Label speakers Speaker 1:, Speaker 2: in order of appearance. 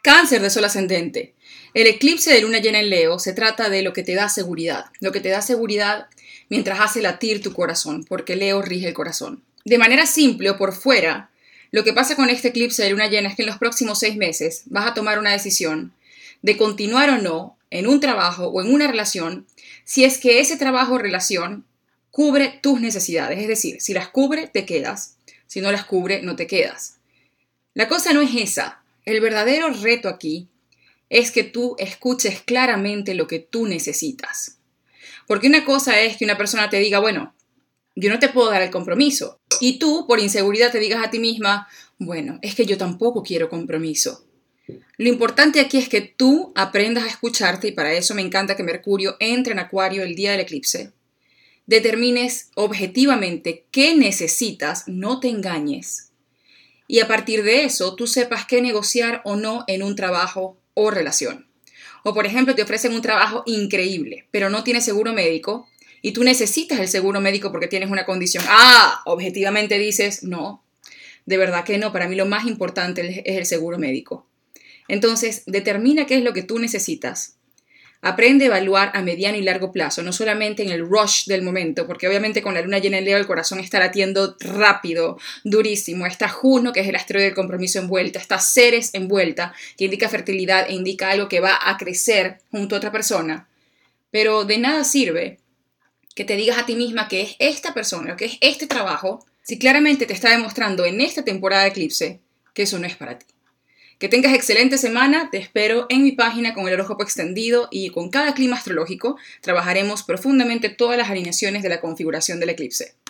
Speaker 1: Cáncer de sol ascendente. El eclipse de luna llena en Leo se trata de lo que te da seguridad. Lo que te da seguridad mientras hace latir tu corazón, porque Leo rige el corazón. De manera simple o por fuera, lo que pasa con este eclipse de luna llena es que en los próximos 6 meses vas a tomar una decisión de continuar o no en un trabajo o en una relación si es que ese trabajo o relación cubre tus necesidades. Es decir, si las cubre, te quedas. Si no las cubre, no te quedas. La cosa no es esa. El verdadero reto aquí es que tú escuches claramente lo que tú necesitas. Porque una cosa es que una persona te diga, bueno, yo no te puedo dar el compromiso. Y tú, por inseguridad, te digas a ti misma, bueno, es que yo tampoco quiero compromiso. Lo importante aquí es que tú aprendas a escucharte, y para eso me encanta que Mercurio entre en Acuario el día del eclipse. Determines objetivamente qué necesitas, no te engañes. Y a partir de eso, tú sepas qué negociar o no en un trabajo o relación. O por ejemplo, te ofrecen un trabajo increíble, pero no tienes seguro médico y tú necesitas el seguro médico porque tienes una condición. Objetivamente dices, no, de verdad que no, para mí lo más importante es el seguro médico. Entonces, determina qué es lo que tú necesitas. Aprende a evaluar a mediano y largo plazo, no solamente en el rush del momento, porque obviamente con la luna llena en Leo el corazón está latiendo rápido, durísimo. Está Juno, que es el asteroide del compromiso envuelta, está Ceres envuelta, que indica fertilidad e indica algo que va a crecer junto a otra persona. Pero de nada sirve que te digas a ti misma que es esta persona o que es este trabajo, si claramente te está demostrando en esta temporada de eclipse que eso no es para ti. Que tengas excelente semana, te espero en mi página con el horóscopo extendido y con cada clima astrológico trabajaremos profundamente todas las alineaciones de la configuración del eclipse.